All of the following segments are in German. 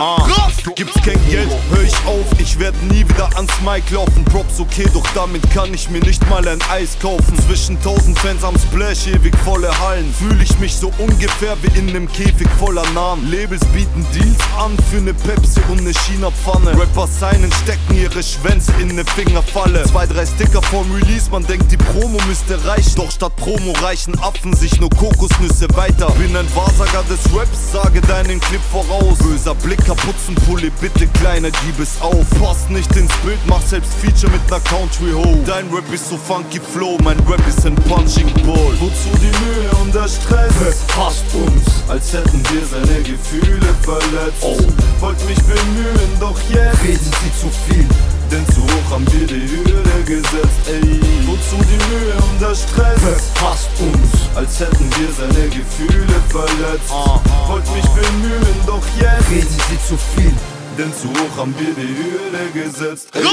Gibt's kein Geld, hör ich auf, ich werd nie wieder ans Mic laufen. Props okay, doch damit kann ich mir nicht mal ein Eis kaufen. Zwischen 1000 Fans am Splash, ewig volle Hallen. Fühl ich mich so ungefähr wie in nem Käfig voller Namen. Labels bieten Deals an für ne Pepsi und ne China-Pfanne. Rapper signen, stecken ihre Schwänze in ne Fingerfalle. 2, 3 Sticker vorm Release, man denkt die Promo müsste reichen. Doch statt Promo reichen Affen sich nur Kokosnüsse weiter. Bin ein Wahrsager des Raps, sage deinen Clip voraus. Böser Blick, Kapuzenpulli, bitte kleiner, gib es auf. Passt nicht ins Bild, mach selbst Feature mit ner Country Ho. Dein Rap ist so funky flow, mein Rap ist ein Punching Ball. Wozu die Mühe und der Stress? Hasst uns, als hätten wir seine Gefühle verletzt. Wollt mich bemühen, doch jetzt reden sie zu viel, denn zu hoch haben wir die Hürde gesetzt. Ey, wozu die Mühe und der Stress? hasst uns, als hätten wir seine Gefühle verletzt. Wollt mich bemühen, doch jetzt reden sie zu viel, denn zu hoch haben wir die Hürde gesetzt. Ey.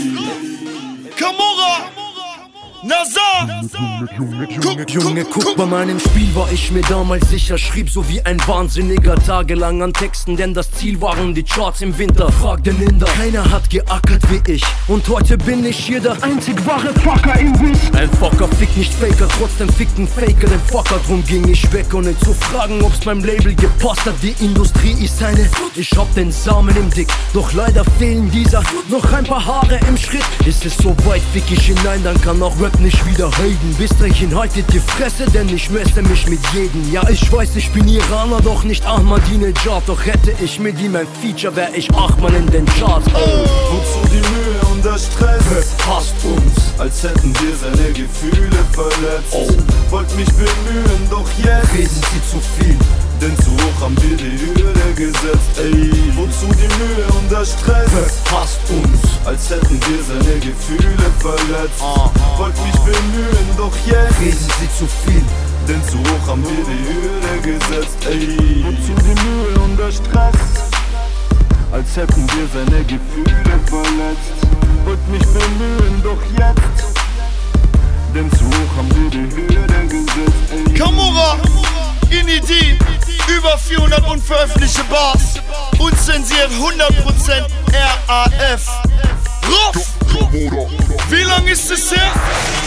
Camorra! Nazar! Junge, guck, bei meinem Spiel war ich mir damals sicher. Schrieb so wie ein Wahnsinniger tagelang an Texten, denn das Ziel waren die Charts im Winter. Frag den Inder, keiner hat geackert wie ich. Und heute bin ich hier der einzig wahre Fucker im Wiss. Ein Fucker fickt nicht Faker, trotzdem fickt ein Faker den Fucker. Drum ging ich weg, ohne zu fragen, ob's beim Label gepasst hat. Die Industrie ist eine, ich hab den Samen im Dick. Doch leider fehlen dieser noch ein paar Haare im Schritt. Ist es so weit, fick ich hinein, dann kann auch Rap nicht wieder haten. Bis dahin haltet die Fresse, denn ich messe mich mit jedem. Ja, ich weiß, ich bin Iraner, doch nicht Ahmadinejad. Doch hätte ich mit ihm ein Feature, wär ich Achmann in den Charts. Wozu die Mühe und der Stress? Hasst uns, als hätten wir seine Gefühle verletzt. Wollt mich bemühen, doch jetzt reden sie zu viel, denn zu hoch haben wir die Hürde gesetzt. Ey, wozu die Mühe und der Stress? hasst uns, als hätten wir seine Gefühle verletzt. Wollt mich bemühen, doch jetzt reden sie zu viel, denn zu hoch haben wir die Hürde gesetzt. Ey, wozu die Mühe und der Stress? Als hätten wir seine Gefühle verletzt. Wollt mich bemühen, doch jetzt, denn zu hoch haben wir die Hürde gesetzt. Ey. Camorra! Inidi! Über 400 unveröffentlichte Bars. Unzensiert 100% RAF. Ruff! Wie lang ist es her?